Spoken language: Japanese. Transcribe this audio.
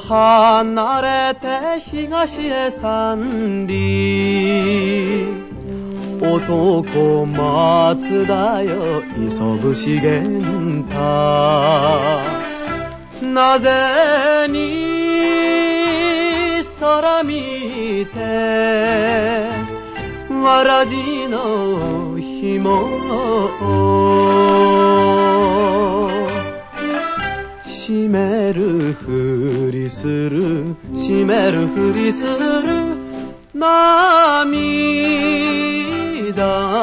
離れて東へ三里男松だよ急ぐしげんたなぜに空見てわらじの紐閉めるふりする閉めるふりする涙